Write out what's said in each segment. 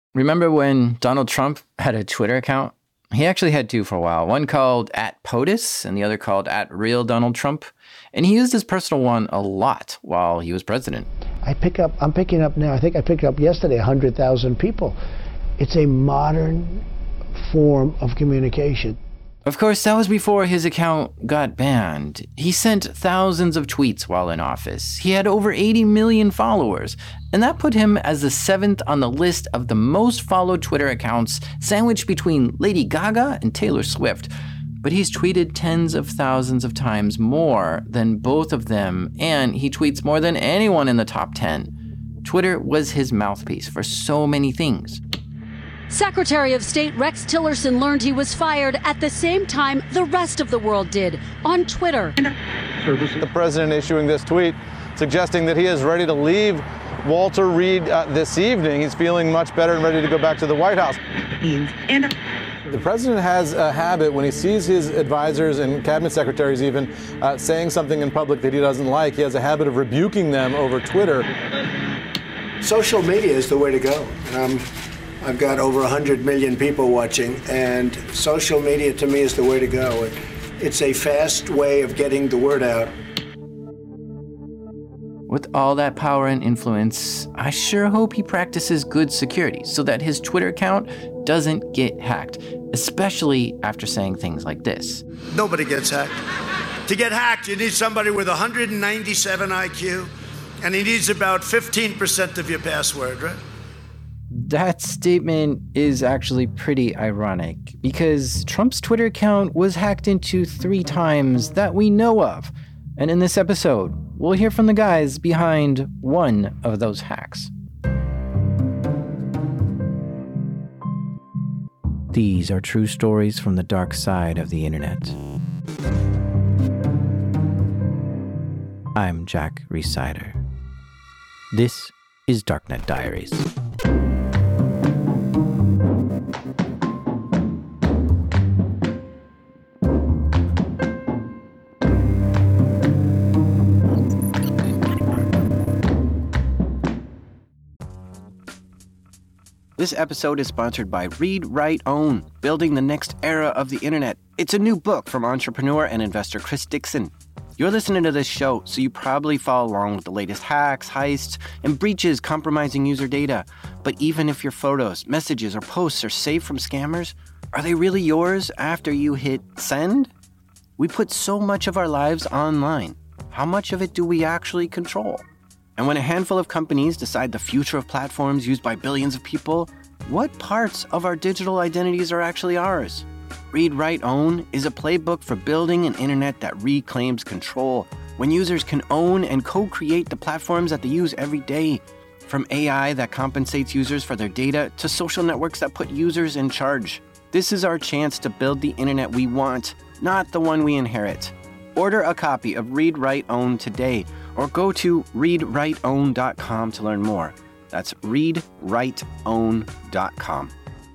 Remember when Donald Trump had a Twitter account? He actually had two for a while, one called @POTUS and the other called @RealDonaldTrump. And he used his personal one a lot while he was president. I'm picking up now, I think I picked up yesterday 100,000 people. It's a modern form of communication. Of course, that was before his account got banned. He sent thousands of tweets while in office. He had over 80 million followers, and that put him as the 7th on the list of the most followed Twitter accounts, sandwiched between Lady Gaga and Taylor Swift. But he's tweeted tens of thousands of times more than both of them, and he tweets more than anyone in the top 10. Twitter was his mouthpiece for so many things. Secretary of State Rex Tillerson learned he was fired at the same time the rest of the world did, on Twitter. The president issuing this tweet suggesting that he is ready to leave Walter Reed this evening. He's feeling much better and ready to go back to the White House. The president has a habit when he sees his advisors and cabinet secretaries even saying something in public that he doesn't like. He has a habit of rebuking them over Twitter. Social media is the way to go. I've got over 100 million people watching, and social media to me is the way to go. It's a fast way of getting the word out. With all that power and influence, I sure hope he practices good security so that his Twitter account doesn't get hacked, especially after saying things like this. Nobody gets hacked. To get hacked, you need somebody with 197 IQ, and he needs about 15% of your password, right? That statement is actually pretty ironic because Trump's Twitter account was hacked into 3 times that we know of. And in this episode, we'll hear from the guys behind one of those hacks. These are true stories from the dark side of the internet. I'm Jack Rhysider. This is Darknet Diaries. This episode is sponsored by Read, Write, Own, Building the Next Era of the Internet. It's a new book from entrepreneur and investor Chris Dixon. You're listening to this show, so you probably follow along with the latest hacks, heists, and breaches compromising user data. But even if your photos, messages, or posts are safe from scammers, are they really yours after you hit send? We put so much of our lives online. How much of it do we actually control? And when a handful of companies decide the future of platforms used by billions of people, what parts of our digital identities are actually ours? Read, Write, Own is a playbook for building an internet that reclaims control, when users can own and co-create the platforms that they use every day. From AI that compensates users for their data to social networks that put users in charge. This is our chance to build the internet we want, not the one we inherit. Order a copy of Read, Write, Own today, or go to readwriteown.com to learn more. That's readwriteown.com.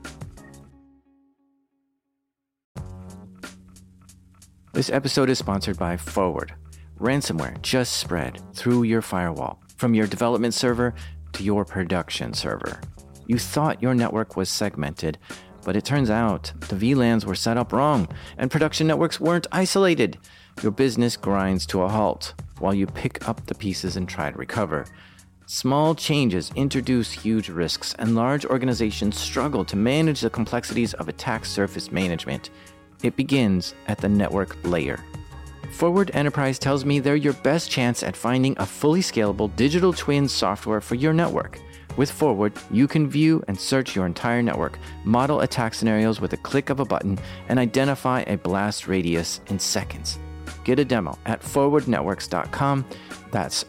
This episode is sponsored by Forward. Ransomware just spread through your firewall, from your development server to your production server. You thought your network was segmented, but it turns out the VLANs were set up wrong, and production networks weren't isolated. Your business grinds to a halt while you pick up the pieces and try to recover. Small changes introduce huge risks, and large organizations struggle to manage the complexities of attack surface management. It begins at the network layer. Forward Enterprise tells me they're your best chance at finding a fully scalable digital twin software for your network. With Forward, you can view and search your entire network, model attack scenarios with a click of a button, and identify a blast radius in seconds. Get a demo at forwardnetworks.com. That's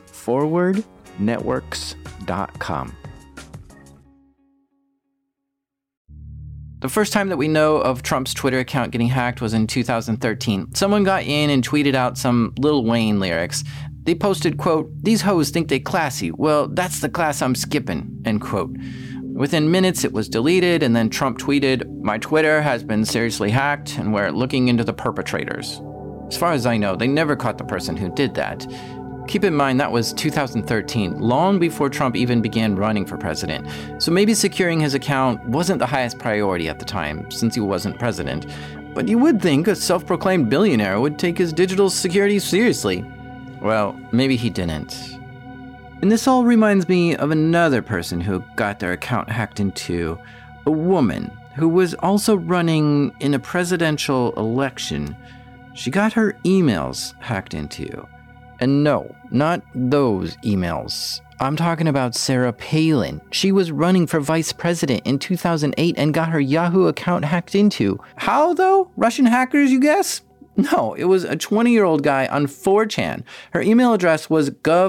forwardnetworks.com. The first time that we know of Trump's Twitter account getting hacked was in 2013. Someone got in and tweeted out some Lil Wayne lyrics. They posted, quote, "These hoes think they classy. Well, that's the class I'm skipping," end quote. Within minutes, it was deleted, and then Trump tweeted, "My Twitter has been seriously hacked, and we're looking into the perpetrators." As far as I know, they never caught the person who did that. Keep in mind that was 2013, long before Trump even began running for president. So maybe securing his account wasn't the highest priority at the time, since he wasn't president. But you would think a self-proclaimed billionaire would take his digital security seriously. Well, maybe he didn't. And this all reminds me of another person who got their account hacked into. A woman who was also running in a presidential election. She got her emails hacked into. And no, not those emails. I'm talking about Sarah Palin. She was running for vice president in 2008 and got her Yahoo account hacked into. How though? Russian hackers, you guess? No, it was a 20-year-old guy on 4chan. Her email address was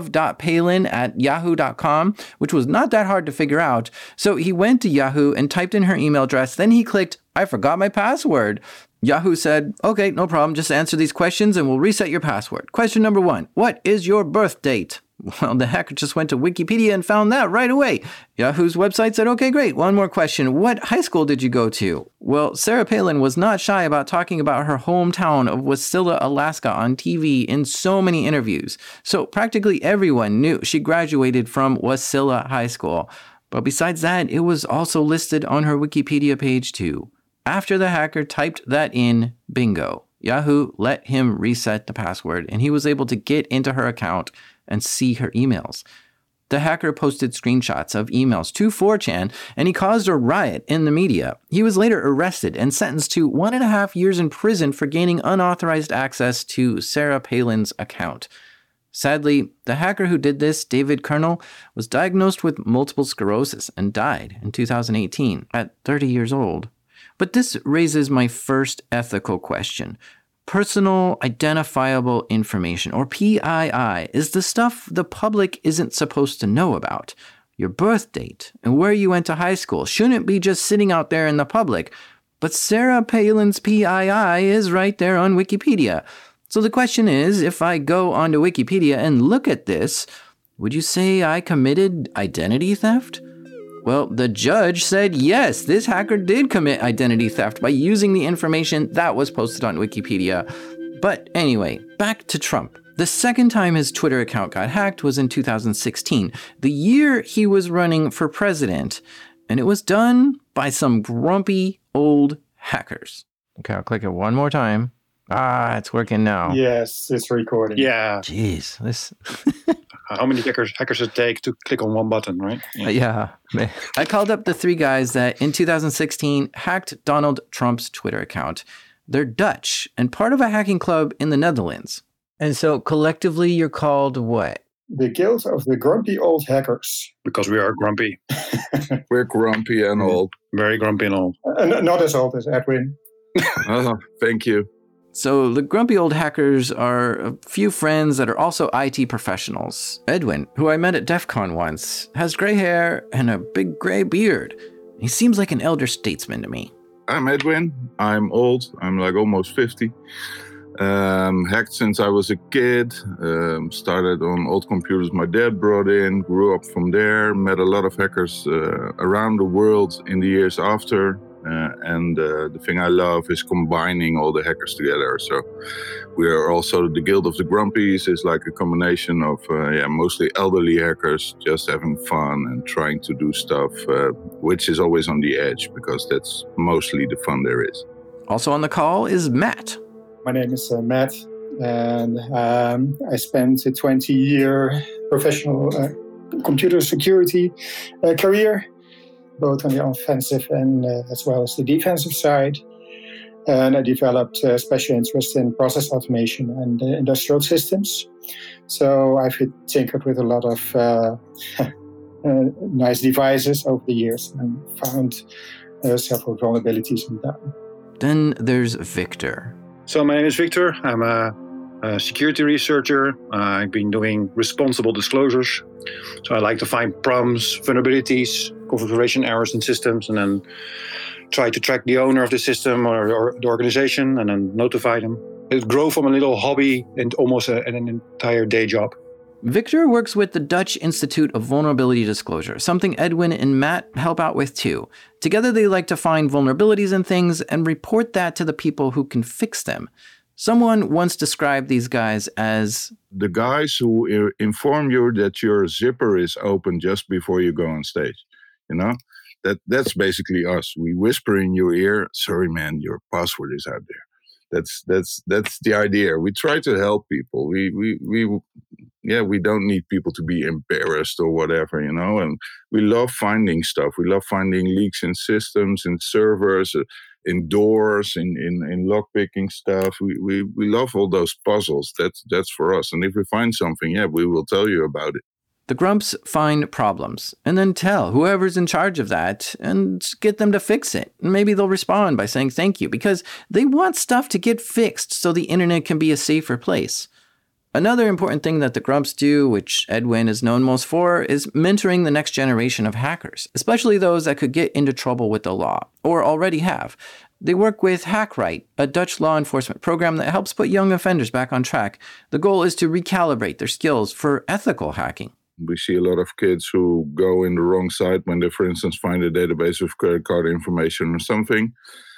gov.palin@yahoo.com, which was not that hard to figure out. So he went to Yahoo and typed in her email address. Then he clicked, "I forgot my password." Yahoo said, "Okay, no problem. Just answer these questions and we'll reset your password. Question number 1, what is your birth date?" Well, the hacker just went to Wikipedia and found that right away. Yahoo's website said, "Okay, great. One more question. What high school did you go to?" Well, Sarah Palin was not shy about talking about her hometown of Wasilla, Alaska on TV in so many interviews. So practically everyone knew she graduated from Wasilla High School. But besides that, it was also listed on her Wikipedia page too. After the hacker typed that in, bingo. Yahoo let him reset the password and he was able to get into her account and see her emails. The hacker posted screenshots of emails to 4chan and he caused a riot in the media. He was later arrested and sentenced to 1.5 years in prison for gaining unauthorized access to Sarah Palin's account. Sadly, the hacker who did this, David Kernel, was diagnosed with multiple sclerosis and died in 2018 at 30 years old. But this raises my first ethical question. Personal identifiable information, or PII, is the stuff the public isn't supposed to know about. Your birth date and where you went to high school shouldn't be just sitting out there in the public. But Sarah Palin's PII is right there on Wikipedia. So the question is, if I go onto Wikipedia and look at this, would you say I committed identity theft? Well, the judge said yes, this hacker did commit identity theft by using the information that was posted on Wikipedia. But anyway, back to Trump. The second time his Twitter account got hacked was in 2016, the year he was running for president. And it was done by some grumpy old hackers. Okay, I'll click it one more time. It's working now. Yes, it's recording. Yeah. Jeez, this... How many hackers it take to click on one button, right? Yeah. I called up the 3 guys that in 2016 hacked Donald Trump's Twitter account. They're Dutch and part of a hacking club in the Netherlands. And so collectively you're called what? The Guild of the Grumpy Old Hackers. Because we are grumpy. We're grumpy and old. Very grumpy and old. Not as old as Edwin. Oh, thank you. So the grumpy old hackers are a few friends that are also IT professionals. Edwin, who I met at DEF CON once, has gray hair and a big gray beard. He seems like an elder statesman to me. I'm Edwin. I'm old. I'm like almost 50. Hacked since I was a kid. Started on old computers my dad brought in. Grew up from there. Met a lot of hackers around the world in the years after. And the thing I love is combining all the hackers together. So we are also the Guild of the Grumpies. Is like a combination of mostly elderly hackers just having fun and trying to do stuff, which is always on the edge because that's mostly the fun there is. Also on the call is Matt. My name is Matt, and I spent a 20-year professional computer security career, both on the offensive and as well as the defensive side. And I developed a special interest in process automation and industrial systems. So I've tinkered with a lot of nice devices over the years and found several vulnerabilities in them. Then there's Victor. So my name is Victor. I'm a security researcher. I've been doing responsible disclosures. So I like to find problems, vulnerabilities, configuration errors in systems, and then try to track the owner of the system or the organization and then notify them. It grew from a little hobby and almost an entire day job. Victor works with the Dutch Institute of Vulnerability Disclosure, something Edwin and Matt help out with too. Together they like to find vulnerabilities in things and report that to the people who can fix them. Someone once described these guys as the guys who inform you that your zipper is open just before you go on stage. You know, that's basically us. We whisper in your ear, "Sorry, man, your password is out there." That's the idea. We try to help people. We don't need people to be embarrassed or whatever, you know. And we love finding stuff. We love finding leaks in systems, in servers, in doors, in lockpicking stuff. We love all those puzzles. That's for us. And if we find something, we will tell you about it. The Grumps find problems and then tell whoever's in charge of that and get them to fix it. Maybe they'll respond by saying thank you because they want stuff to get fixed so the internet can be a safer place. Another important thing that the Grumps do, which Edwin is known most for, is mentoring the next generation of hackers, especially those that could get into trouble with the law, or already have. They work with HackRight, a Dutch law enforcement program that helps put young offenders back on track. The goal is to recalibrate their skills for ethical hacking. We see a lot of kids who go in the wrong side when they, for instance, find a database with credit card information or something.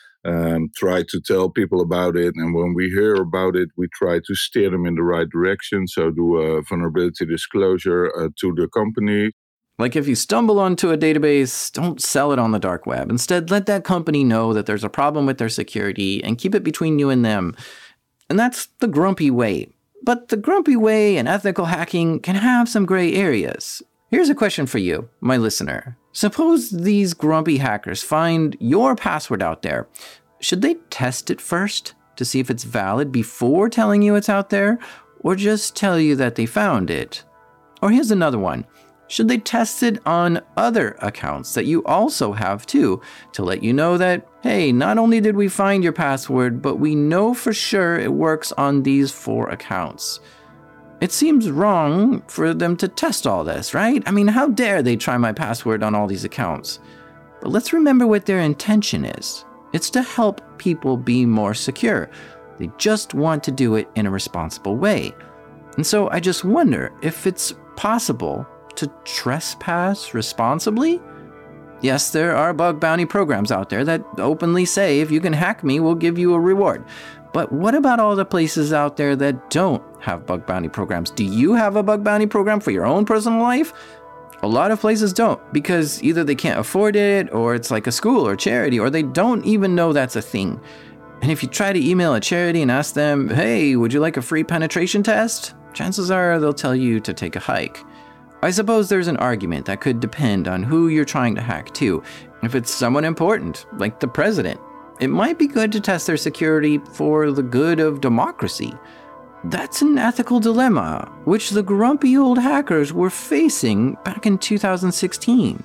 Try to tell people about it, and when we hear about it, we try to steer them in the right direction. So do a vulnerability disclosure to the company. Like if you stumble onto a database, don't sell it on the dark web. Instead, let that company know that there's a problem with their security and keep it between you and them. And that's the grumpy way. But the grumpy way and ethical hacking can have some gray areas. Here's a question for you, my listener. Suppose these grumpy hackers find your password out there. Should they test it first to see if it's valid before telling you it's out there, or just tell you that they found it? Or here's another one. Should they test it on other accounts that you also have too, to let you know that, hey, not only did we find your password, but we know for sure it works on these 4 accounts? It seems wrong for them to test all this, right? I mean, how dare they try my password on all these accounts? But let's remember what their intention is. It's to help people be more secure. They just want to do it in a responsible way. And so I just wonder if it's possible to trespass responsibly? Yes, there are bug bounty programs out there that openly say if you can hack me, we'll give you a reward. But what about all the places out there that don't have bug bounty programs? Do you have a bug bounty program for your own personal life? A lot of places don't, because either they can't afford it, or it's like a school or charity, or they don't even know that's a thing. And if you try to email a charity and ask them, hey, would you like a free penetration test? Chances are they'll tell you to take a hike. I suppose there's an argument that could depend on who you're trying to hack too. If it's someone important, like the president, it might be good to test their security for the good of democracy. That's an ethical dilemma, which the grumpy old hackers were facing back in 2016.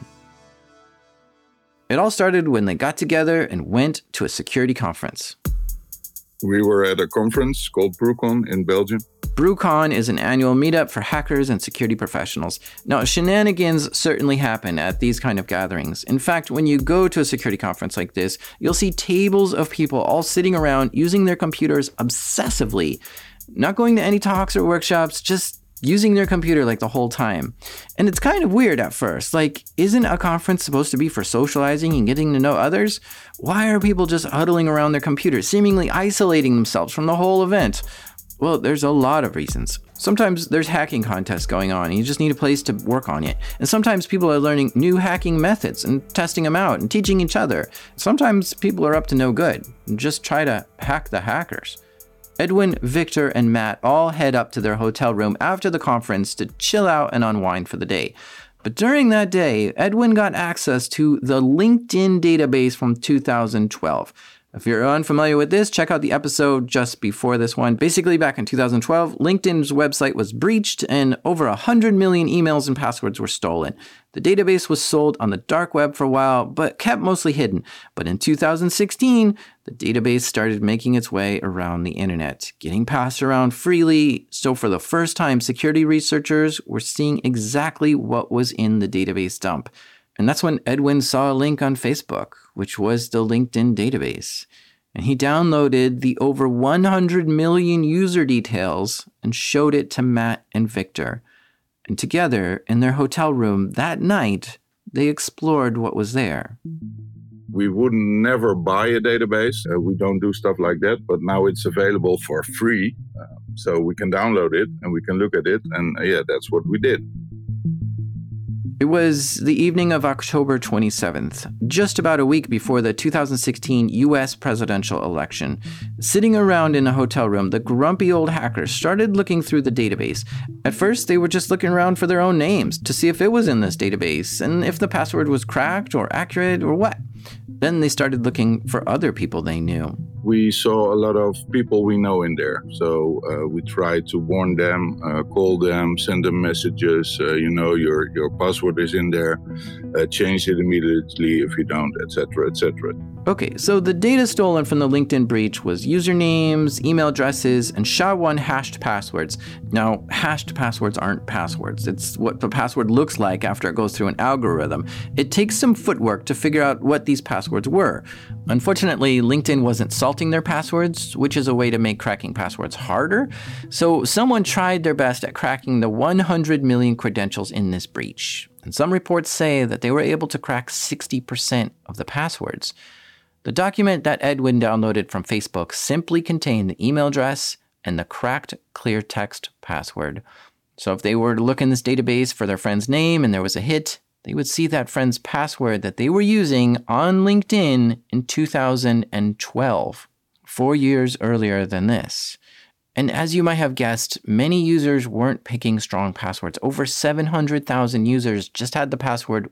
It all started when they got together and went to a security conference. We were at a conference called BrewCon in Belgium. BrewCon is an annual meetup for hackers and security professionals. Now, shenanigans certainly happen at these kind of gatherings. In fact, when you go to a security conference like this, you'll see tables of people all sitting around using their computers obsessively. Not going to any talks or workshops, just using their computer like the whole time. And it's kind of weird at first. Like, isn't a conference supposed to be for socializing and getting to know others? Why are people just huddling around their computers, seemingly isolating themselves from the whole event? Well, there's a lot of reasons. Sometimes there's hacking contests going on and you just need a place to work on it. And sometimes people are learning new hacking methods and testing them out and teaching each other. Sometimes people are up to no good and just try to hack the hackers. Edwin, Victor, and Matt all head up to their hotel room after the conference to chill out and unwind for the day. But during that day, Edwin got access to the LinkedIn database from 2012. If you're unfamiliar with this, check out the episode just before this one. Basically, back in 2012, LinkedIn's website was breached and over 100 million emails and passwords were stolen. The database was sold on the dark web for a while, but kept mostly hidden. But in 2016, the database started making its way around the internet, getting passed around freely. So for the first time, security researchers were seeing exactly what was in the database dump. And that's when Edwin saw a link on Facebook, which was the LinkedIn database. And he downloaded the over 100 million user details and showed it to Matt and Victor. And together, in their hotel room that night, they explored what was there. We would never buy a database. We don't do stuff like that, but now it's available for free. So we can download it and we can look at it. And that's what we did. It was the evening of October 27th, just about a week before the 2016 U.S. presidential election. Sitting around in a hotel room, the grumpy old hackers started looking through the database. At first, they were just looking around for their own names to see if it was in this database and if the password was cracked or accurate or what. Then they started looking for other people they knew. We saw a lot of people we know in there. So we tried to warn them, call them, send them messages. Your password is in there. Change it immediately if you don't, etc., etc. Okay, so the data stolen from the LinkedIn breach was usernames, email addresses, and SHA-1 hashed passwords. Now, hashed passwords aren't passwords. It's what the password looks like after it goes through an algorithm. It takes some footwork to figure out what these passwords were. Unfortunately, LinkedIn wasn't salting their passwords, which is a way to make cracking passwords harder. So someone tried their best at cracking the 100 million credentials in this breach. And some reports say that they were able to crack 60% of the passwords. The document that Edwin downloaded from Facebook simply contained the email address and the cracked clear text password. So if they were to look in this database for their friend's name and there was a hit, they would see that friend's password that they were using on LinkedIn in 2012, 4 years earlier than this. And as you might have guessed, many users weren't picking strong passwords. Over 700,000 users just had the password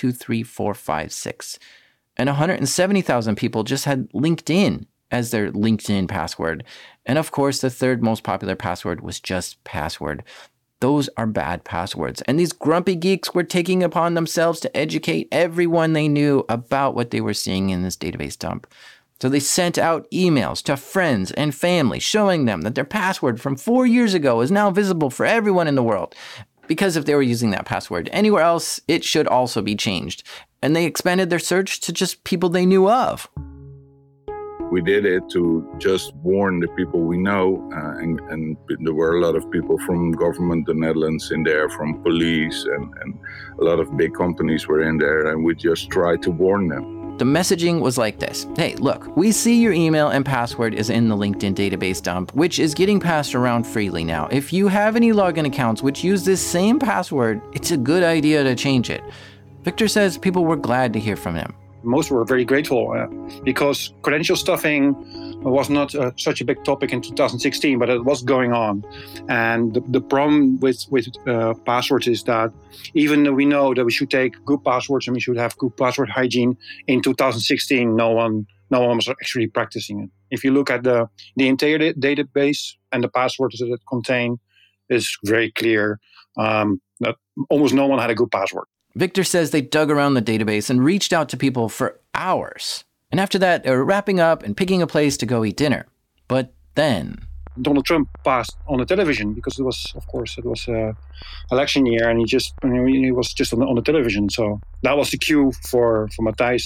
123456. And 170,000 people just had LinkedIn as their LinkedIn password. And of course, the third most popular password was just password. Those are bad passwords. And these grumpy geeks were taking upon themselves to educate everyone they knew about what they were seeing in this database dump. So they sent out emails to friends and family showing them that their password from 4 years ago is now visible for everyone in the world. Because if they were using that password anywhere else, it should also be changed. And they expanded their search to just people they knew of. We did it to just warn the people we know, and there were a lot of people from government, the Netherlands in there, from police, and a lot of big companies were in there, and we just tried to warn them. The messaging was like this. Hey, look, we see your email and password is in the LinkedIn database dump, which is getting passed around freely now. If you have any login accounts which use this same password, it's a good idea to change it. Victor says people were glad to hear from him. Most were very grateful because credential stuffing was not such a big topic in 2016, but it was going on. And the problem with passwords is that even though we know that we should take good passwords and we should have good password hygiene, in 2016, no one was actually practicing it. If you look at the entire database and the passwords that it contain, it's very clear that almost no one had a good password. Victor says they dug around the database and reached out to people for hours. And after that, they were wrapping up and picking a place to go eat dinner. But then Donald Trump passed on the television because it was election year, and he was just on the television. So that was the cue for Matthijs.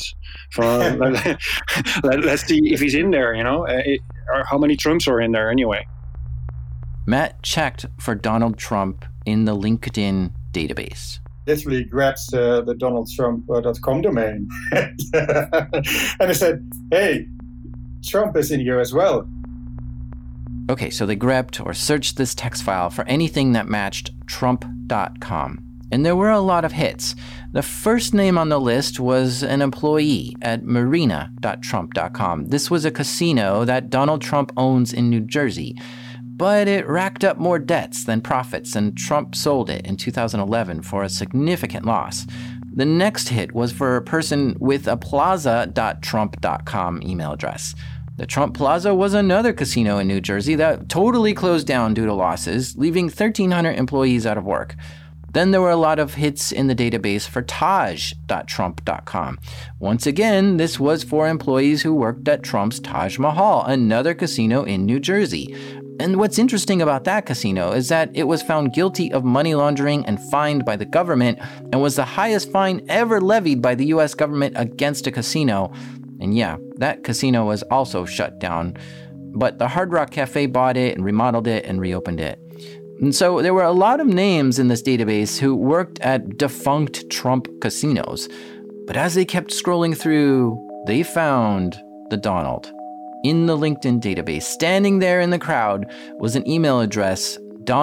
Let's see if he's in there, or how many Trumps are in there anyway. Matt checked for Donald Trump in the LinkedIn database. Literally grabs the DonaldTrump.com domain. And I said, hey, Trump is in here as well. Okay, so they grabbed or searched this text file for anything that matched Trump.com. And there were a lot of hits. The first name on the list was an employee at Marina.Trump.com. This was a casino that Donald Trump owns in New Jersey. But it racked up more debts than profits, and Trump sold it in 2011 for a significant loss. The next hit was for a person with a plaza.trump.com email address. The Trump Plaza was another casino in New Jersey that totally closed down due to losses, leaving 1,300 employees out of work. Then there were a lot of hits in the database for Taj.Trump.com. Once again, this was for employees who worked at Trump's Taj Mahal, another casino in New Jersey. And what's interesting about that casino is that it was found guilty of money laundering and fined by the government, and was the highest fine ever levied by the US government against a casino. And yeah, that casino was also shut down. But the Hard Rock Cafe bought it and remodeled it and reopened it. And so there were a lot of names in this database who worked at defunct Trump casinos. But as they kept scrolling through, they found the Donald. In the LinkedIn database, standing there in the crowd, was an email address,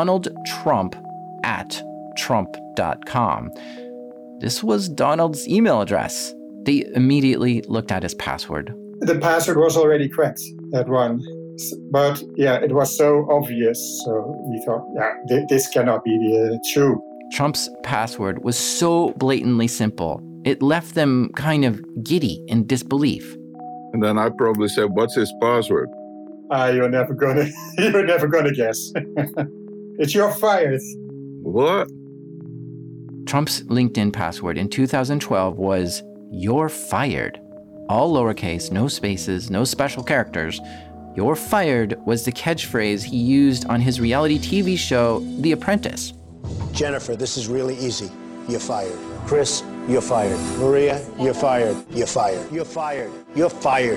donaldtrump@trump.com. This was Donald's email address. They immediately looked at his password. The password was already cracked, that one. But yeah, it was so obvious. So we thought, this cannot be true. Trump's password was so blatantly simple. It left them kind of giddy in disbelief. And then I probably said, "What's his password?" You're never gonna guess. You're fired. What? Trump's LinkedIn password in 2012 was "You're fired." All lowercase, no spaces, no special characters. "You're fired" was the catchphrase he used on his reality TV show, The Apprentice. Jennifer, this is really easy. You're fired. Chris, you're fired. Maria, you're fired. You're fired. You're fired. You're fired.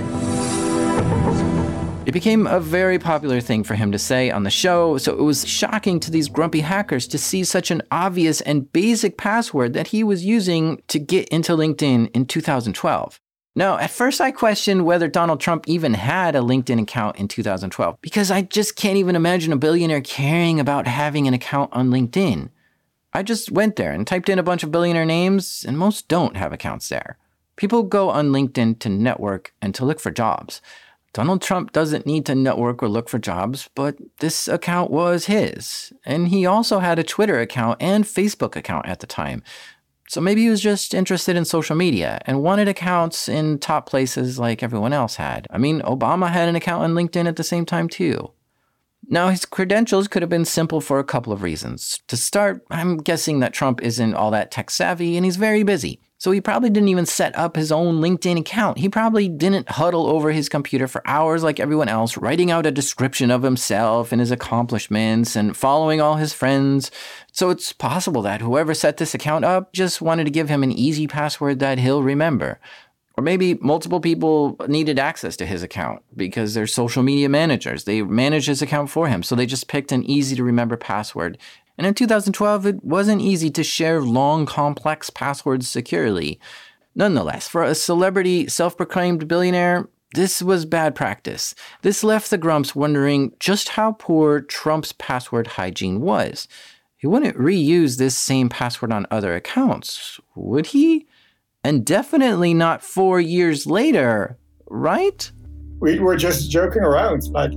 It became a very popular thing for him to say on the show, so it was shocking to these grumpy hackers to see such an obvious and basic password that he was using to get into LinkedIn in 2012. Now, at first I questioned whether Donald Trump even had a LinkedIn account in 2012, because I just can't even imagine a billionaire caring about having an account on LinkedIn. I just went there and typed in a bunch of billionaire names, and most don't have accounts there. People go on LinkedIn to network and to look for jobs. Donald Trump doesn't need to network or look for jobs, but this account was his. And he also had a Twitter account and Facebook account at the time. So maybe he was just interested in social media and wanted accounts in top places like everyone else had. I mean, Obama had an account on LinkedIn at the same time too. Now, his credentials could have been simple for a couple of reasons. To start, I'm guessing that Trump isn't all that tech savvy and he's very busy. So he probably didn't even set up his own LinkedIn account. He probably didn't huddle over his computer for hours like everyone else, writing out a description of himself and his accomplishments and following all his friends. So it's possible that whoever set this account up just wanted to give him an easy password that he'll remember. Or maybe multiple people needed access to his account because they're social media managers. They manage his account for him, so they just picked an easy-to-remember password. And in 2012, it wasn't easy to share long, complex passwords securely. Nonetheless, for a celebrity, self-proclaimed billionaire, this was bad practice. This left the grumps wondering just how poor Trump's password hygiene was. He wouldn't reuse this same password on other accounts, would he? And definitely not 4 years later, right? We were just joking around. Like,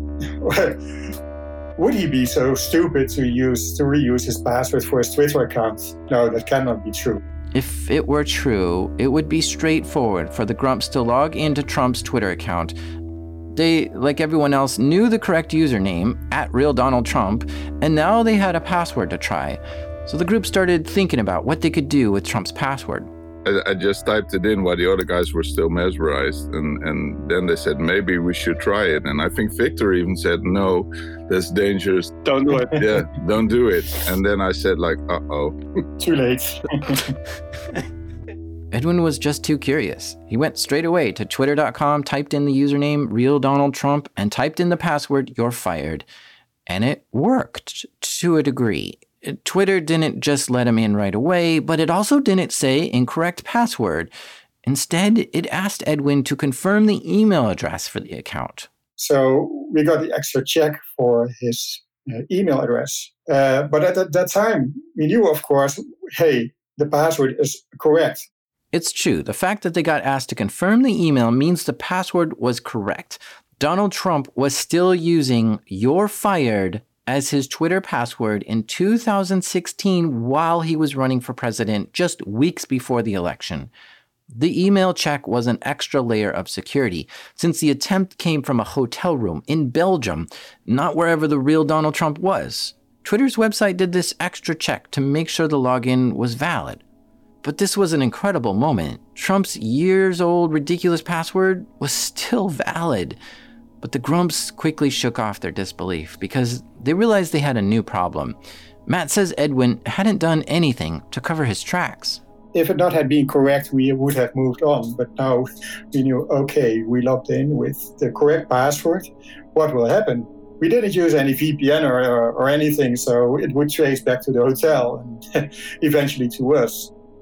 would he be so stupid to reuse his password for his Twitter account? No, that cannot be true. If it were true, it would be straightforward for the grumps to log into Trump's Twitter account. They, like everyone else, knew the correct username, @RealDonaldTrump, and now they had a password to try. So the group started thinking about what they could do with Trump's password. I just typed it in while the other guys were still mesmerized. And then they said, maybe we should try it. And I think Victor even said, no, that's dangerous. Don't do it. Yeah, don't do it. And then I said like, uh-oh. Too late. Edwin was just too curious. He went straight away to twitter.com, typed in the username RealDonaldTrump, and typed in the password, "You're fired." And it worked to a degree. Twitter didn't just let him in right away, but it also didn't say incorrect password. Instead, it asked Edwin to confirm the email address for the account. So we got the extra check for his email address. But at that time, we knew, of course, hey, the password is correct. It's true. The fact that they got asked to confirm the email means the password was correct. Donald Trump was still using "You're fired" as his Twitter password in 2016 while he was running for president just weeks before the election. The email check was an extra layer of security, since the attempt came from a hotel room in Belgium, not wherever the real Donald Trump was. Twitter's website did this extra check to make sure the login was valid. But this was an incredible moment. Trump's years-old ridiculous password was still valid. But the grumps quickly shook off their disbelief because they realized they had a new problem. Matt says Edwin hadn't done anything to cover his tracks. If it not had been correct, we would have moved on. But now we knew, okay, we logged in with the correct password. What will happen? We didn't use any VPN or anything, so it would trace back to the hotel and eventually to us.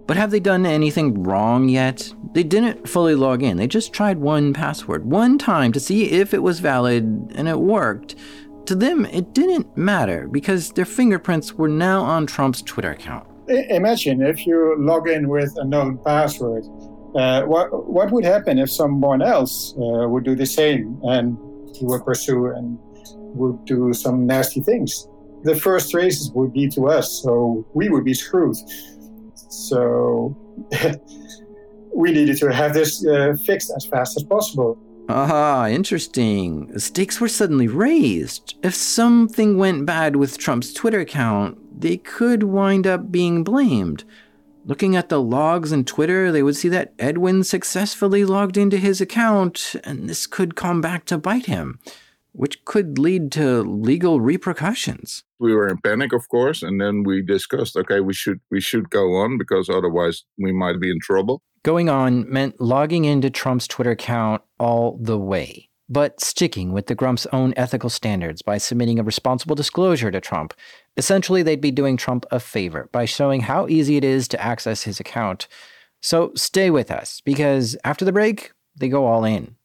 But have they done anything wrong yet? They didn't fully log in. They just tried one password one time to see if it was valid, and it worked. To them, it didn't matter because their fingerprints were now on Trump's Twitter account. Imagine if you log in with a known password. What would happen if someone else would do the same and he would pursue and would do some nasty things? The first traces would be to us, so we would be screwed. So we needed to have this fixed as fast as possible. Ah, interesting. The stakes were suddenly raised. If something went bad with Trump's Twitter account, they could wind up being blamed. Looking at the logs in Twitter, they would see that Edwin successfully logged into his account, and this could come back to bite him, which could lead to legal repercussions. We were in panic, of course, and then we discussed, okay, we should go on because otherwise we might be in trouble. Going on meant logging into Trump's Twitter account all the way, but sticking with the Grump's own ethical standards by submitting a responsible disclosure to Trump. Essentially, they'd be doing Trump a favor by showing how easy it is to access his account. So stay with us, because after the break, they go all in.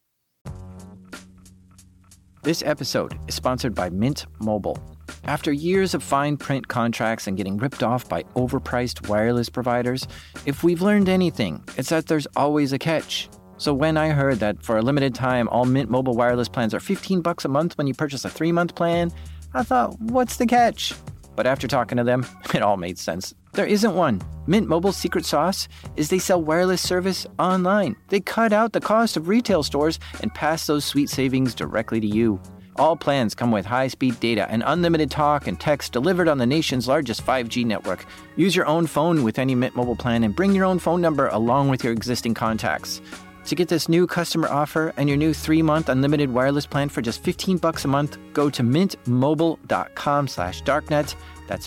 This episode is sponsored by Mint Mobile. After years of fine print contracts and getting ripped off by overpriced wireless providers, if we've learned anything, it's that there's always a catch. So when I heard that for a limited time, all Mint Mobile wireless plans are $15 a month when you purchase a 3-month plan, I thought, what's the catch? But after talking to them, it all made sense. There isn't one. Mint Mobile's secret sauce is they sell wireless service online. They cut out the cost of retail stores and pass those sweet savings directly to you. All plans come with high-speed data and unlimited talk and text delivered on the nation's largest 5G network. Use your own phone with any Mint Mobile plan and bring your own phone number along with your existing contacts. To get this new customer offer and your new 3-month unlimited wireless plan for just $15 a month, go to mintmobile.com/darknet. That's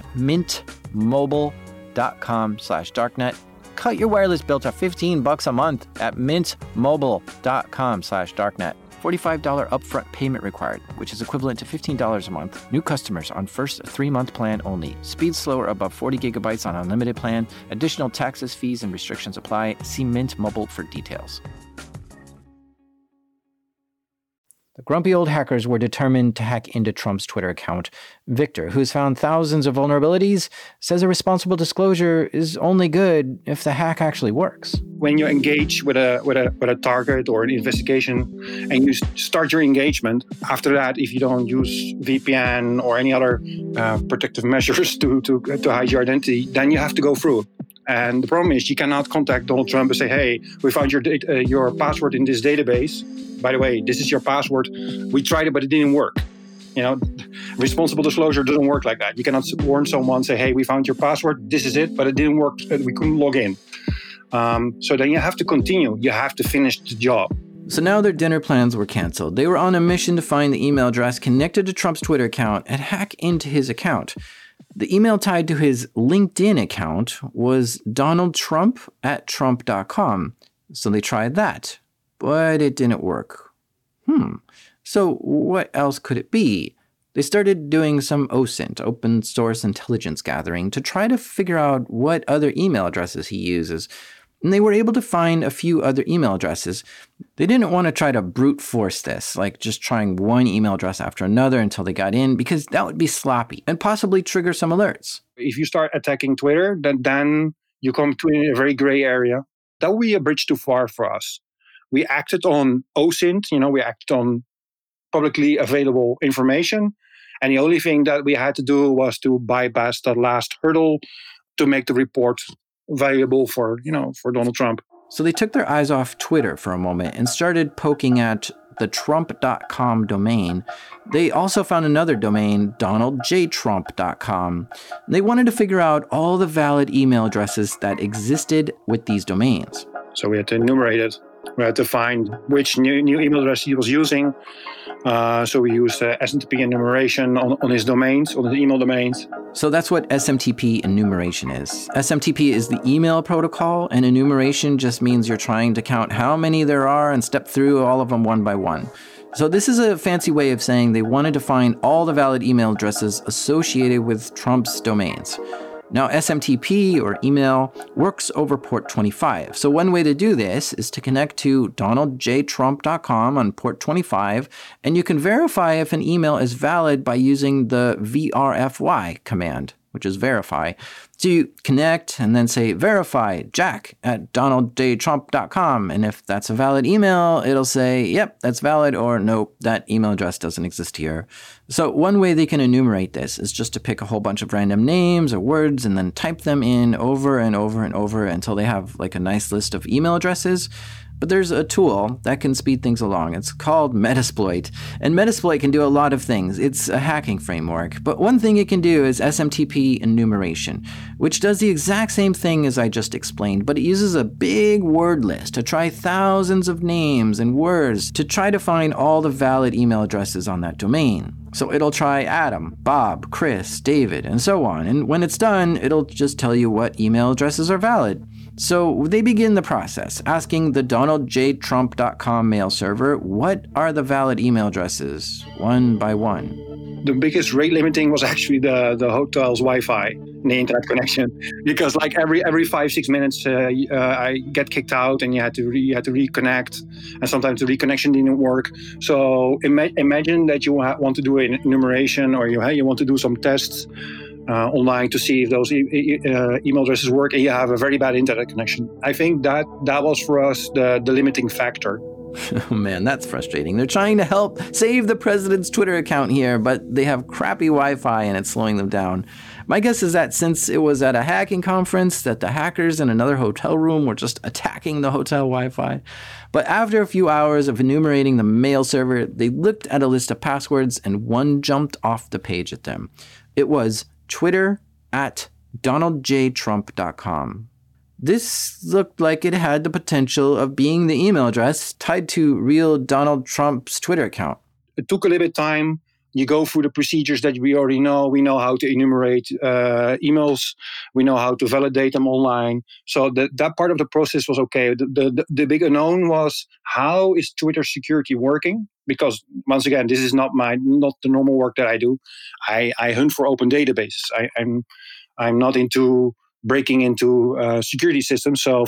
mintmobile.com/darknet. Cut your wireless bill to $15 a month at mintmobile.com/darknet. $45 upfront payment required, which is equivalent to $15 a month. New customers on first 3-month plan only. Speed slower above 40 gigabytes on unlimited plan. Additional taxes, fees, and restrictions apply. See Mint Mobile for details. The grumpy old hackers were determined to hack into Trump's Twitter account. Victor, who's found thousands of vulnerabilities, says a responsible disclosure is only good if the hack actually works. When you engage with a target or an investigation and you start your engagement, after that, if you don't use VPN or any other protective measures to hide your identity, then you have to go through. And the problem is you cannot contact Donald Trump and say, hey, we found your password in this database. By the way, this is your password. We tried it, but it didn't work. Responsible disclosure doesn't work like that. You cannot warn someone, say, hey, we found your password. This is it, but it didn't work. We couldn't log in. So then you have to continue. You have to finish the job. So now their dinner plans were canceled. They were on a mission to find the email address connected to Trump's Twitter account and hack into his account. The email tied to his LinkedIn account was donaldtrump@trump.com. So they tried that, but it didn't work. So what else could it be? They started doing some OSINT, open source intelligence gathering, to try to figure out what other email addresses he uses. And they were able to find a few other email addresses. They didn't want to try to brute force this, like just trying one email address after another until they got in, because that would be sloppy and possibly trigger some alerts. If you start attacking Twitter, then you come to a very gray area. That would be a bridge too far for us. We acted on OSINT, we acted on publicly available information. And the only thing that we had to do was to bypass that last hurdle to make the report valuable for Donald Trump. So they took their eyes off Twitter for a moment and started poking at the Trump.com domain. They also found another domain, DonaldJTrump.com. They wanted to figure out all the valid email addresses that existed with these domains. So we had to enumerate it. We had to find which new email address he was using. So we used SMTP enumeration on his domains, on his email domains. So that's what SMTP enumeration is. SMTP is the email protocol, and enumeration just means you're trying to count how many there are and step through all of them one by one. So this is a fancy way of saying they wanted to find all the valid email addresses associated with Trump's domains. Now, SMTP, or email, works over port 25. So one way to do this is to connect to donaldjtrump.com on port 25, and you can verify if an email is valid by using the VRFY command, which is verify. So you connect and then say verify jack@donaldjtrump.com. And if that's a valid email, it'll say, yep, that's valid, or nope, that email address doesn't exist here. So one way they can enumerate this is just to pick a whole bunch of random names or words and then type them in over and over and over until they have like a nice list of email addresses. But there's a tool that can speed things along. It's called Metasploit. And Metasploit can do a lot of things. It's a hacking framework. But one thing it can do is SMTP enumeration, which does the exact same thing as I just explained, but it uses a big word list to try thousands of names and words to try to find all the valid email addresses on that domain. So it'll try Adam, Bob, Chris, David, and so on. And when it's done, it'll just tell you what email addresses are valid. So they begin the process, asking the donaldjtrump.com mail server, what are the valid email addresses, one by one? The biggest rate limiting was actually the hotel's Wi-Fi and the internet connection, because like every 5-6 minutes I get kicked out and you had to reconnect, and sometimes the reconnection didn't work. So imagine that you want to do an enumeration, or you want to do some tests online to see if those email addresses work, and you have a very bad internet connection. I think that was for us the limiting factor. Oh man, that's frustrating. They're trying to help save the president's Twitter account here, but they have crappy Wi-Fi and it's slowing them down. My guess is that since it was at a hacking conference, that the hackers in another hotel room were just attacking the hotel Wi-Fi. But after a few hours of enumerating the mail server, they looked at a list of passwords and one jumped off the page at them. It was Twitter@DonaldJTrump.com. This looked like it had the potential of being the email address tied to real Donald Trump's Twitter account. It took a little bit of time. You go through the procedures that we already know. We know how to enumerate emails. We know how to validate them online. So that part of the process was okay. The big unknown was, how is Twitter security working? Because once again, this is not the normal work that I do. I hunt for open databases. I'm not into breaking into security systems. So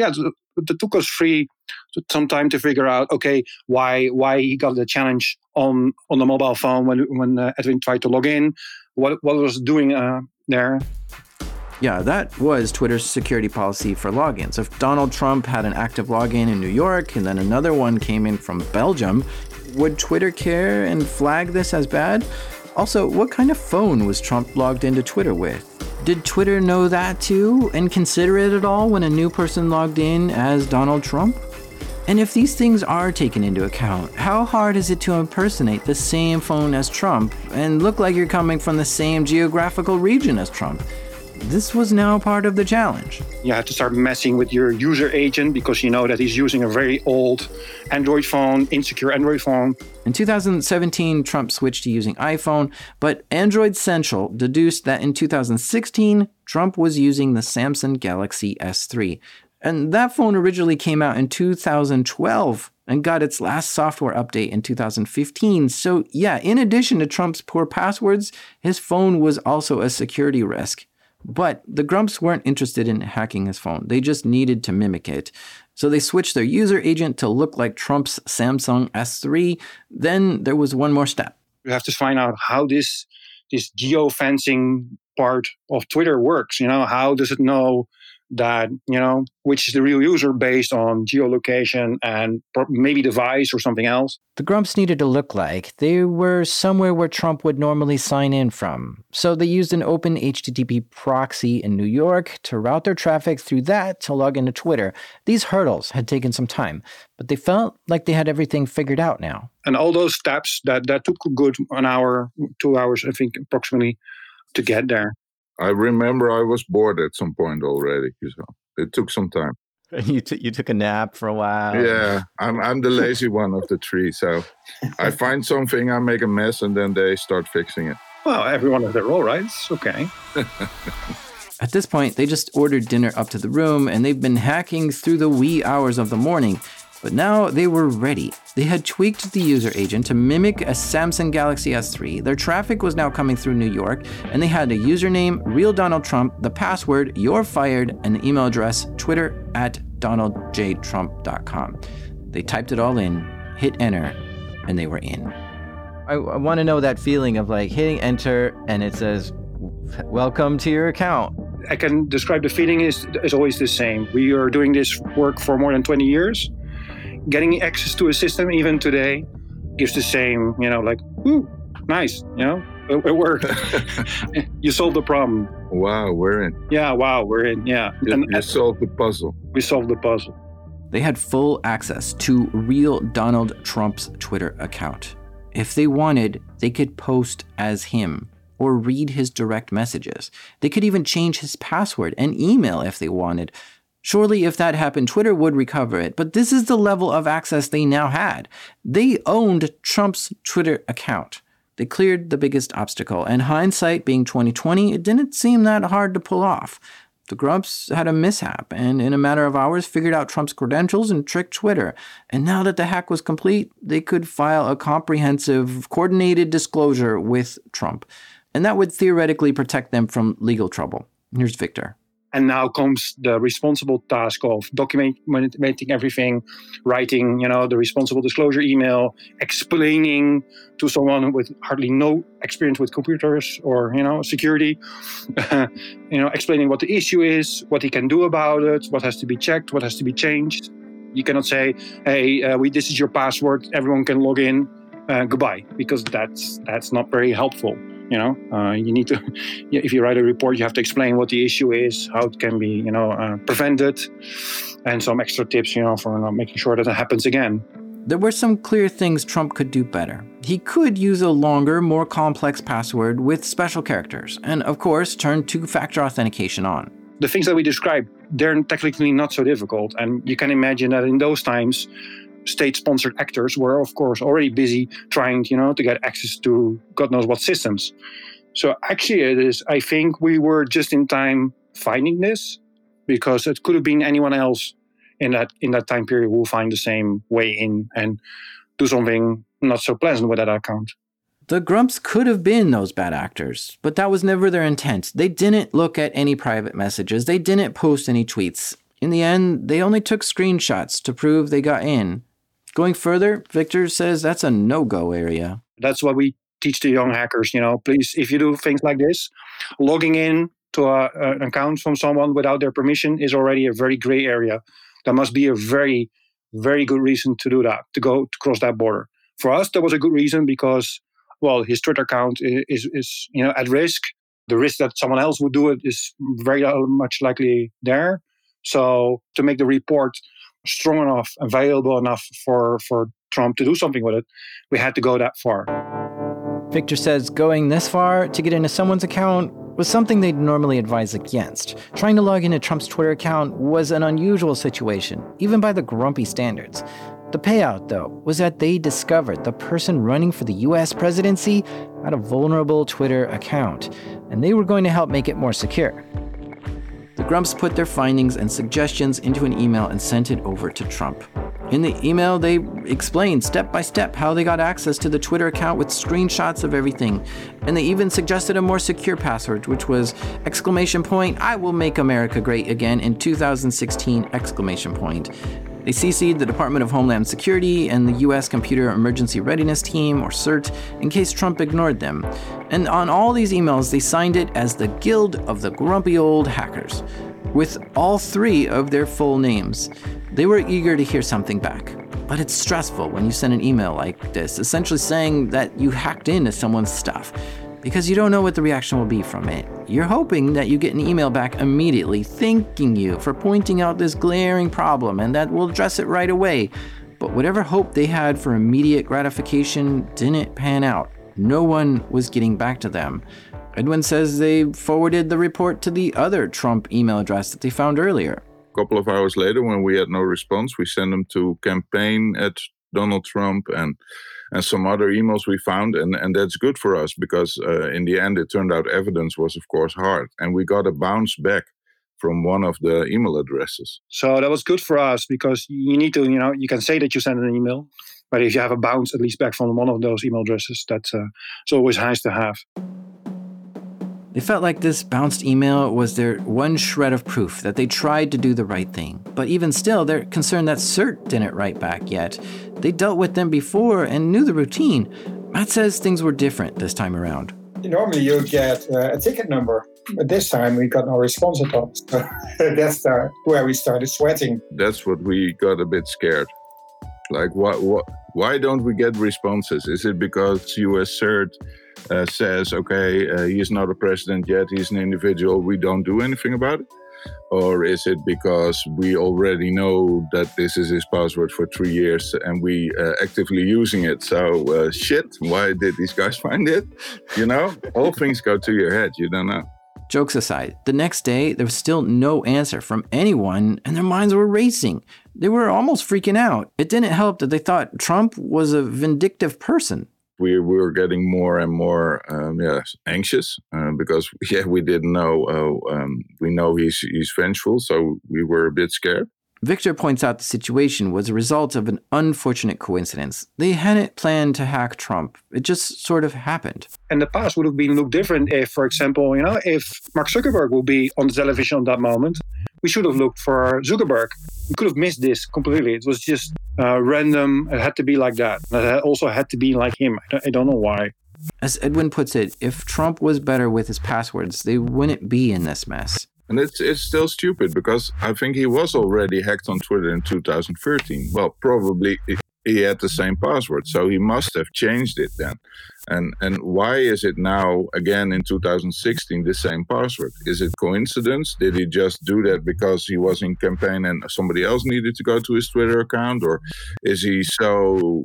it took us some time to figure out, okay, why he got the challenge on the mobile phone when Edwin tried to log in, what was doing there. Yeah, that was Twitter's security policy for logins. If Donald Trump had an active login in New York and then another one came in from Belgium, would Twitter care and flag this as bad? Also, what kind of phone was Trump logged into Twitter with? Did Twitter know that too and consider it at all when a new person logged in as Donald Trump? And if these things are taken into account, how hard is it to impersonate the same phone as Trump and look like you're coming from the same geographical region as Trump? This was now part of the challenge. You have to start messing with your user agent because you know that he's using a very old Android phone, insecure Android phone. In 2017, Trump switched to using iPhone, but Android Central deduced that in 2016, Trump was using the Samsung Galaxy S3. And that phone originally came out in 2012 and got its last software update in 2015. So yeah, in addition to Trump's poor passwords, his phone was also a security risk. But the Grumps weren't interested in hacking his phone. They just needed to mimic it. So they switched their user agent to look like Trump's Samsung S3. Then there was one more step. You have to find out how this geofencing part of Twitter works. How does it know that, which is the real user based on geolocation and maybe device or something else. The Grumps needed to look like they were somewhere where Trump would normally sign in from. So they used an open HTTP proxy in New York to route their traffic through that to log into Twitter. These hurdles had taken some time, but they felt like they had everything figured out now. And all those steps, that took a good 1 hour, 2 hours, I think, approximately, to get there. I remember I was bored at some point already, so it took some time. You took a nap for a while. Yeah, I'm the lazy one of the three, so I find something, I make a mess, and then they start fixing it. Well, everyone has their role, right? It's okay. At this point, they just ordered dinner up to the room, and they've been hacking through the wee hours of the morning. But now they were ready. They had tweaked the user agent to mimic a Samsung Galaxy S3. Their traffic was now coming through New York, and they had a username, Real Donald Trump, the password, You're Fired, and the email address, twitter@donaldjtrump.com. They typed it all in, hit enter, and they were in. I want to know that feeling of like hitting enter and it says, welcome to your account. I can describe the feeling is always the same. We are doing this work for more than 20 years. Getting access to a system even today gives the same, like, ooh, nice, it worked. You solved the problem. Wow, we're in. Yeah, wow, we're in, yeah. You solved the puzzle. We solved the puzzle. They had full access to Real Donald Trump's Twitter account. If they wanted, they could post as him or read his direct messages. They could even change his password and email if they wanted. Surely if that happened, Twitter would recover it, but this is the level of access they now had. They owned Trump's Twitter account. They cleared the biggest obstacle, and hindsight being 2020, it didn't seem that hard to pull off. The Grumps had a mishap, and in a matter of hours figured out Trump's credentials and tricked Twitter. And now that the hack was complete, they could file a comprehensive, coordinated disclosure with Trump. And that would theoretically protect them from legal trouble. Here's Victor. And now comes the responsible task of documenting everything, writing, the responsible disclosure email, explaining to someone with hardly no experience with computers or, security, explaining what the issue is, what he can do about it, what has to be checked, what has to be changed. You cannot say, hey, this is your password, everyone can log in, goodbye, because that's not very helpful. You need to, if you write a report, you have to explain what the issue is, how it can be, prevented, and some extra tips, for making sure that it happens again. There were some clear things Trump could do better. He could use a longer, more complex password with special characters, and of course, turn two-factor authentication on. The things that we described, they're technically not so difficult, and you can imagine that in those times, state-sponsored actors were, of course, already busy trying, to get access to God knows what systems. So actually, I think we were just in time finding this, because it could have been anyone else in that time period who will find the same way in and do something not so pleasant with that account. The Grumps could have been those bad actors, but that was never their intent. They didn't look at any private messages. They didn't post any tweets. In the end, they only took screenshots to prove they got in. Going further, Victor says that's a no-go area. That's what we teach the young hackers, please, if you do things like this, logging in to an account from someone without their permission is already a very gray area. There must be a very, very good reason to do that, to cross that border. For us, that was a good reason because, his Twitter account is at risk. The risk that someone else would do it is very much likely there. So to make the report strong enough and valuable enough for Trump to do something with it, we had to go that far. Victor says going this far to get into someone's account was something they'd normally advise against. Trying to log into Trump's Twitter account was an unusual situation, even by the grumpy standards. The payout, though, was that they discovered the person running for the U.S. presidency had a vulnerable Twitter account, and they were going to help make it more secure. The Grumps put their findings and suggestions into an email and sent it over to Trump. In the email, they explained step by step how they got access to the Twitter account with screenshots of everything. And they even suggested a more secure password, which was ! I will make America great again in 2016! They CC'd the Department of Homeland Security and the U.S. Computer Emergency Readiness Team, or CERT, in case Trump ignored them. And on all these emails, they signed it as the Guild of the Grumpy Old Hackers, with all three of their full names. They were eager to hear something back. But it's stressful when you send an email like this, essentially saying that you hacked into someone's stuff, because you don't know what the reaction will be from it. You're hoping that you get an email back immediately, thanking you for pointing out this glaring problem and that we'll address it right away. But whatever hope they had for immediate gratification didn't pan out. No one was getting back to them. Edwin says they forwarded the report to the other Trump email address that they found earlier. A couple of hours later, when we had no response, we sent them to campaign@Donald Trump and some other emails we found. And that's good for us because in the end, it turned out evidence was, of course, hard. And we got a bounce back from one of the email addresses. So that was good for us because you need to, you can say that you send an email, but if you have a bounce at least back from one of those email addresses, that's it's always nice to have. They felt like this bounced email was their one shred of proof that they tried to do the right thing. But even still, they're concerned that CERT didn't write back yet. They dealt with them before and knew the routine. Matt says things were different this time around. Normally you get a ticket number, but this time we got no response at all. So that's where we started sweating. That's what we got a bit scared. Like, why don't we get responses? Is it because US CERT says, okay, he's not a president yet, he's an individual, we don't do anything about it? Or is it because we already know that this is his password for 3 years and we actively using it? So shit, why did these guys find it? All things go to your head, you don't know. Jokes aside, the next day, there was still no answer from anyone and their minds were racing. They were almost freaking out. It didn't help that they thought Trump was a vindictive person. We were getting more and more anxious because we didn't know. We know he's vengeful, so we were a bit scared. Victor points out the situation was a result of an unfortunate coincidence. They hadn't planned to hack Trump. It just sort of happened. And the past would have been looked different if, for example, if Mark Zuckerberg would be on the television at that moment. We should have looked for Zuckerberg. We could have missed this completely. It was just random. It had to be like that. It also had to be like him. I don't know why. As Edwin puts it, if Trump was better with his passwords, they wouldn't be in this mess. And it's still stupid because I think he was already hacked on Twitter in 2013. Well, probably he had the same password, so he must have changed it then. And why is it now, again in 2016, the same password? Is it coincidence? Did he just do that because he was in campaign and somebody else needed to go to his Twitter account? Or is he so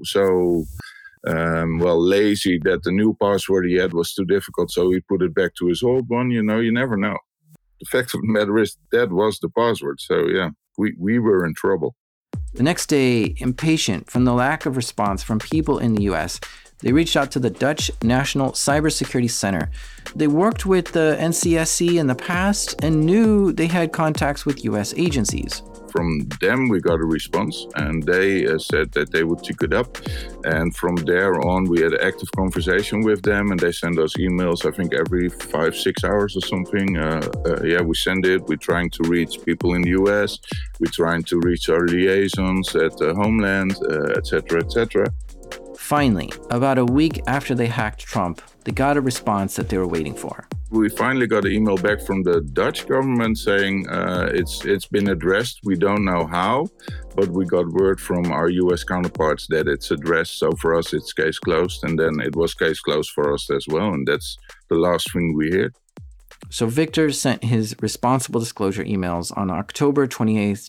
lazy that the new password he had was too difficult, so he put it back to his old one? You never know. The fact of the matter is that was the password. So yeah, we were in trouble. The next day, impatient from the lack of response from people in the US, they reached out to the Dutch National Cybersecurity Center. They worked with the NCSC in the past and knew they had contacts with US agencies. From them, we got a response, and they said that they would check it up. And from there on, we had an active conversation with them, and they send us emails, I think, every 5-6 hours or something. We send it. We're trying to reach people in the US. We're trying to reach our liaisons at Homeland, etc., etc. Finally, about a week after they hacked Trump, they got a response that they were waiting for. We finally got an email back from the Dutch government saying it's been addressed. We don't know how, but we got word from our US counterparts that it's addressed. So for us, it's case closed. And then it was case closed for us as well. And that's the last thing we heard. So Victor sent his responsible disclosure emails on October 28th,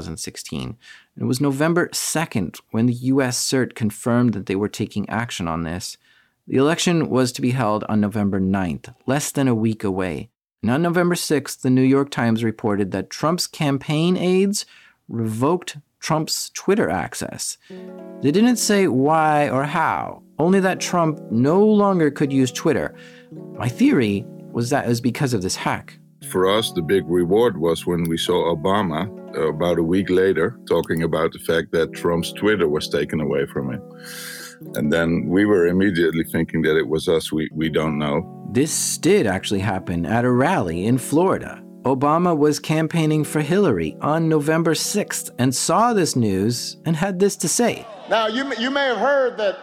2016. It was November 2nd when the US CERT confirmed that they were taking action on this. The election was to be held on November 9th, less than a week away. And on November 6th, the New York Times reported that Trump's campaign aides revoked Trump's Twitter access. They didn't say why or how, only that Trump no longer could use Twitter. My theory was that it was because of this hack. For us, the big reward was when we saw Obama about a week later talking about the fact that Trump's Twitter was taken away from him. And then we were immediately thinking that it was us. We don't know. This did actually happen at a rally in Florida. Obama was campaigning for Hillary on November 6th and saw this news and had this to say. Now, you may have heard that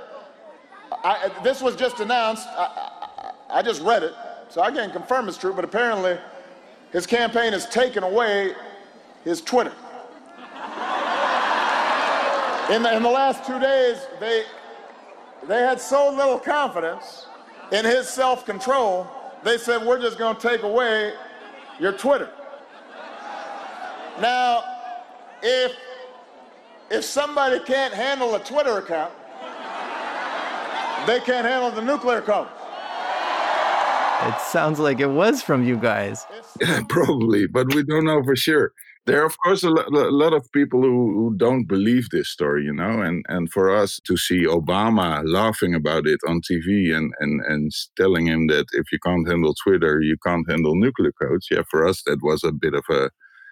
this was just announced. I just read it, so I can't confirm it's true, but apparently his campaign has taken away his Twitter. In the last 2 days, they had so little confidence in his self-control, they said, we're just going to take away your Twitter. Now, if somebody can't handle a Twitter account, they can't handle the nuclear code. It sounds like it was from you guys. Yeah, probably, but we don't know for sure. There are, of course, a lot of people who don't believe this story, and for us to see Obama laughing about it on TV and telling him that if you can't handle Twitter, you can't handle nuclear codes. Yeah, for us, that was a bit of a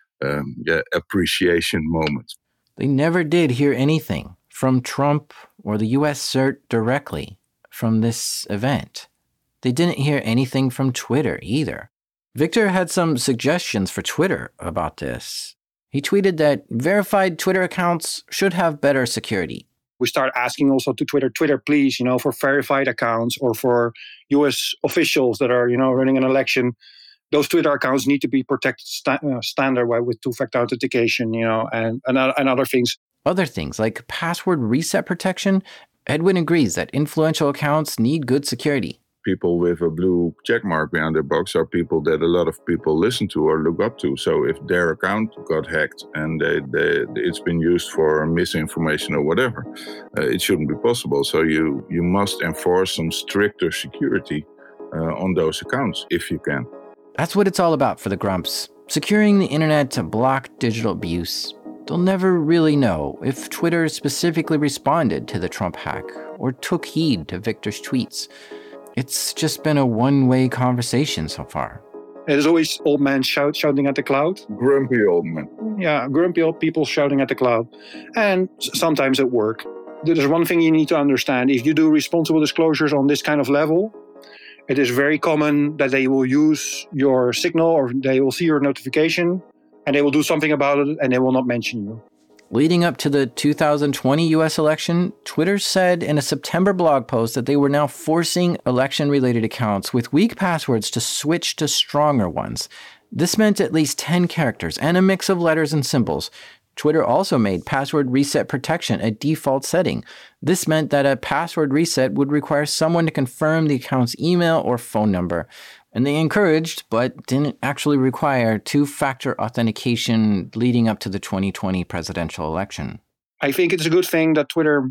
appreciation moment. They never did hear anything from Trump or the U.S. CERT directly from this event. They didn't hear anything from Twitter either. Victor had some suggestions for Twitter about this. He tweeted that verified Twitter accounts should have better security. We start asking also to Twitter, please, for verified accounts or for U.S. officials that are, running an election. Those Twitter accounts need to be protected standard with two-factor authentication, and other things. Other things like password reset protection. Edwin agrees that influential accounts need good security. People with a blue check mark behind their box are people that a lot of people listen to or look up to. So if their account got hacked and it's been used for misinformation or whatever, it shouldn't be possible. So you must enforce some stricter security on those accounts if you can. That's what it's all about for the Grumps. Securing the internet to block digital abuse. They'll never really know if Twitter specifically responded to the Trump hack or took heed to Victor's tweets. It's just been a one-way conversation so far. There's always old men shouting at the cloud. Grumpy old men. Yeah, grumpy old people shouting at the cloud. And sometimes at work. There's one thing you need to understand. If you do responsible disclosures on this kind of level, it is very common that they will use your signal or they will see your notification and they will do something about it and they will not mention you. Leading up to the 2020 U.S. election, Twitter said in a September blog post that they were now forcing election-related accounts with weak passwords to switch to stronger ones. This meant at least 10 characters and a mix of letters and symbols. Twitter also made password reset protection a default setting. This meant that a password reset would require someone to confirm the account's email or phone number. And they encouraged, but didn't actually require, two-factor authentication leading up to the 2020 presidential election. I think it's a good thing that Twitter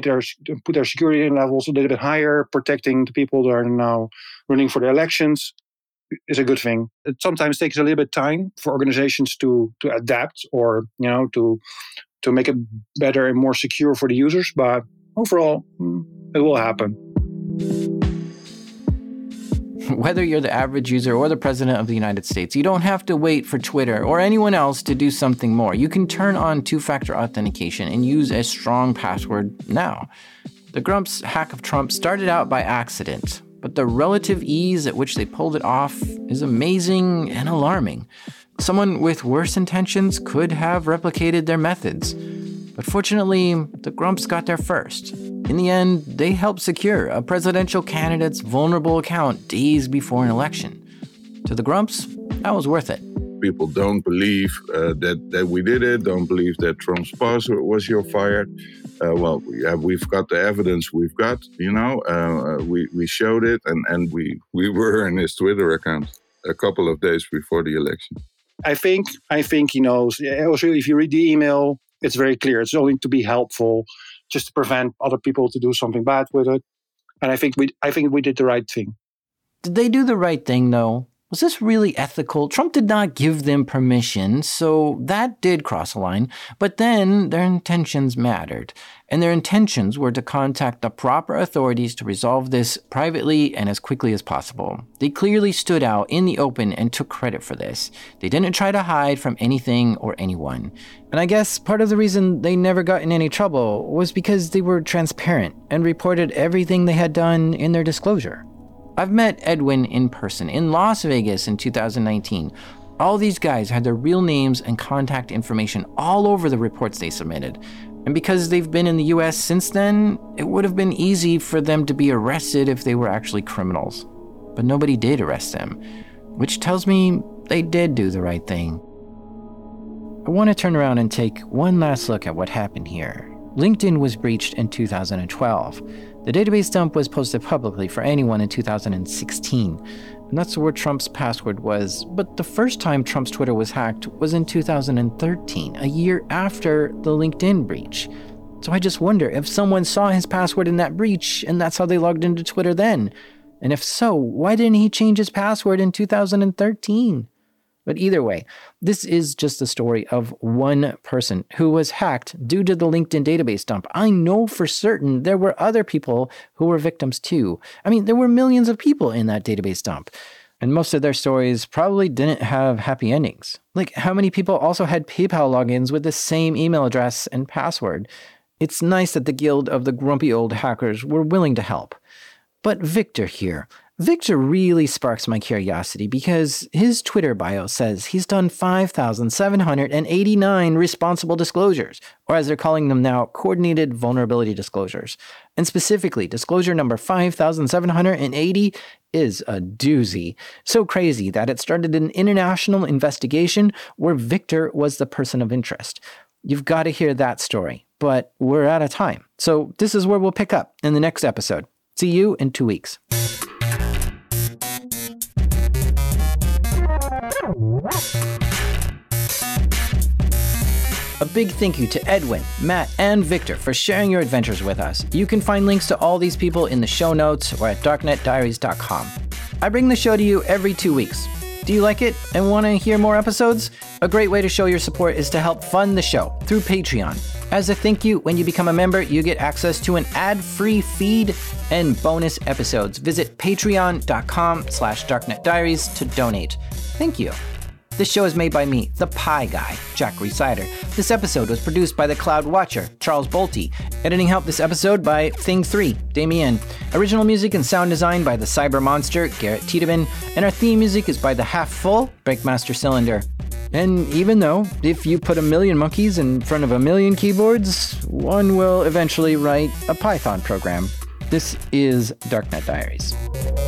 put their security levels a little bit higher, protecting the people that are now running for the elections. Is a good thing. It sometimes takes a little bit of time for organizations to adapt or to make it better and more secure for the users, but overall it will happen. Whether you're the average user or the president of the United States, you don't have to wait for Twitter or anyone else to do something more. You can turn on two-factor authentication and use a strong password now. The Grumps hack of Trump started out by accident, but the relative ease at which they pulled it off is amazing and alarming. Someone with worse intentions could have replicated their methods. But fortunately, the Grumps got there first. In the end, they helped secure a presidential candidate's vulnerable account days before an election. To the Grumps, that was worth it. People don't believe that we did it, don't believe that Trump's password was fired. We've got the evidence we've got, we showed it and we were in his Twitter account a couple of days before the election. I think also if you read the email, it's very clear. It's only to be helpful, just to prevent other people to do something bad with it. And I think we did the right thing. Did they do the right thing, though? Was this really ethical? Trump did not give them permission, so that did cross a line. But then their intentions mattered. And their intentions were to contact the proper authorities to resolve this privately and as quickly as possible. They clearly stood out in the open and took credit for this. They didn't try to hide from anything or anyone. And I guess part of the reason they never got in any trouble was because they were transparent and reported everything they had done in their disclosure. I've met Edwin in person in Las Vegas in 2019. All these guys had their real names and contact information all over the reports they submitted. And because they've been in the US since then, it would have been easy for them to be arrested if they were actually criminals. But nobody did arrest them, which tells me they did do the right thing. I want to turn around and take one last look at what happened here. LinkedIn was breached in 2012. The database dump was posted publicly for anyone in 2016, and that's where Trump's password was. But the first time Trump's Twitter was hacked was in 2013, a year after the LinkedIn breach. So I just wonder if someone saw his password in that breach, and that's how they logged into Twitter then. And if so, why didn't he change his password in 2013? But either way, this is just the story of one person who was hacked due to the LinkedIn database dump. I know for certain there were other people who were victims too. I mean, there were millions of people in that database dump. And most of their stories probably didn't have happy endings. Like, how many people also had PayPal logins with the same email address and password? It's nice that the Guild of the Grumpy Old Hackers were willing to help. But Victor here. Victor really sparks my curiosity because his Twitter bio says he's done 5,789 responsible disclosures, or as they're calling them now, coordinated vulnerability disclosures. And specifically, disclosure number 5,780 is a doozy. So crazy that it started an international investigation where Victor was the person of interest. You've got to hear that story, but we're out of time. So this is where we'll pick up in the next episode. See you in 2 weeks. A big thank you to Edwin, Matt, and Victor for sharing your adventures with us. You can find links to all these people in the show notes or at darknetdiaries.com. I bring the show to you every 2 weeks. Do you like it and want to hear more episodes? A great way to show your support is to help fund the show through Patreon. As a thank you, when you become a member, you get access to an ad-free feed and bonus episodes. Visit patreon.com/darknetdiaries to donate. Thank you. This show is made by me, the Pie Guy, Jack Rhysider. This episode was produced by the Cloud Watcher, Charles Bolte. Editing help this episode by Thing3, Damien. Original music and sound design by the Cyber Monster, Garrett Tiedemann. And our theme music is by the Half Full, Breakmaster Cylinder. And even though, if you put 1,000,000 monkeys in front of 1,000,000 keyboards, one will eventually write a Python program. This is Darknet Diaries.